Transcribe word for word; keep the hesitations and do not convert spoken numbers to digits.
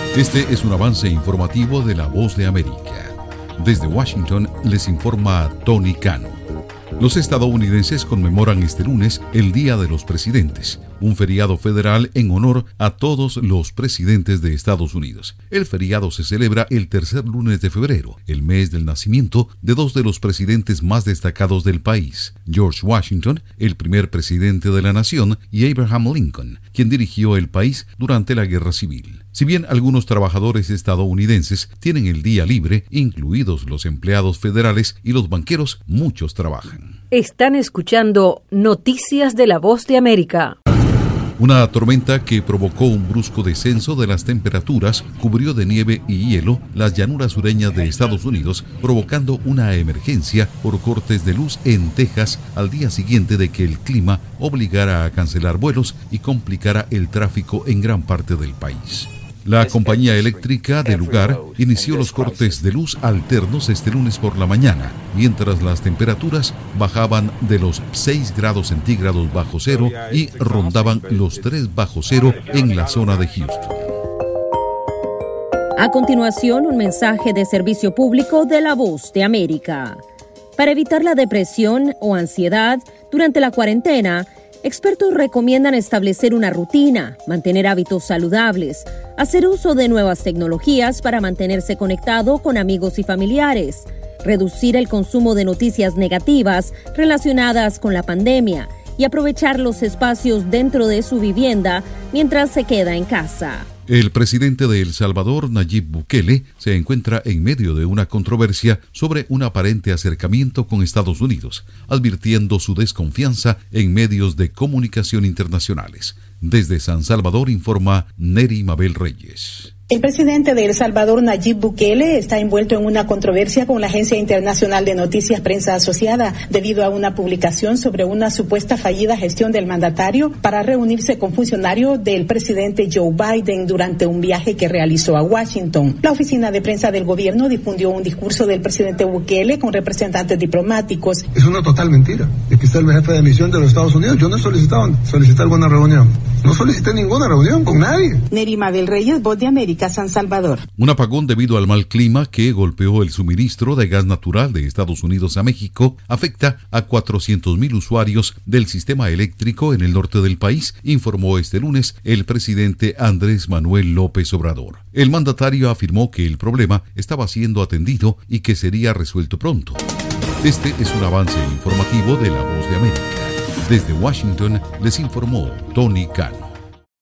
Este es un avance informativo de La Voz de América. Desde Washington les informa Tony Cano. Los estadounidenses conmemoran este lunes el Día de los Presidentes, un feriado federal en honor a todos los presidentes de Estados Unidos. El feriado se celebra el tercer lunes de febrero, el mes del nacimiento de dos de los presidentes más destacados del país, George Washington, el primer presidente de la nación, y Abraham Lincoln, quien dirigió el país durante la Guerra Civil. Si bien algunos trabajadores estadounidenses tienen el día libre, incluidos los empleados federales y los banqueros, muchos trabajan. Están escuchando Noticias de La Voz de América. Una tormenta que provocó un brusco descenso de las temperaturas cubrió de nieve y hielo las llanuras sureñas de Estados Unidos, provocando una emergencia por cortes de luz en Texas al día siguiente de que el clima obligara a cancelar vuelos y complicara el tráfico en gran parte del país. La compañía eléctrica del lugar inició los cortes de luz alternos este lunes por la mañana, mientras las temperaturas bajaban de los seis grados centígrados bajo cero y rondaban los tres bajo cero en la zona de Houston. A continuación, un mensaje de servicio público de La Voz de América. Para evitar la depresión o ansiedad durante la cuarentena, expertos recomiendan establecer una rutina, mantener hábitos saludables, hacer uso de nuevas tecnologías para mantenerse conectado con amigos y familiares, reducir el consumo de noticias negativas relacionadas con la pandemia y aprovechar los espacios dentro de su vivienda mientras se queda en casa. El presidente de El Salvador, Nayib Bukele, se encuentra en medio de una controversia sobre un aparente acercamiento con Estados Unidos, advirtiendo su desconfianza en medios de comunicación internacionales. Desde San Salvador informa Neri Mabel Reyes. El presidente de El Salvador, Nayib Bukele, está envuelto en una controversia con la Agencia Internacional de Noticias Prensa Asociada debido a una publicación sobre una supuesta fallida gestión del mandatario para reunirse con funcionarios del presidente Joe Biden durante un viaje que realizó a Washington. La oficina de prensa del gobierno difundió un discurso del presidente Bukele con representantes diplomáticos. Es una total mentira. Aquí está el jefe de misión de los Estados Unidos. Yo no he solicitado solicitar alguna reunión. No solicité ninguna reunión con nadie. Neri Mabel Reyes, Voz de América, San Salvador. Un apagón debido al mal clima que golpeó el suministro de gas natural de Estados Unidos a México afecta a cuatrocientos mil usuarios del sistema eléctrico en el norte del país, informó este lunes el presidente Andrés Manuel López Obrador. El mandatario afirmó que el problema estaba siendo atendido y que sería resuelto pronto. Este es un avance informativo de La Voz de América. Desde Washington les informó Tony Cano.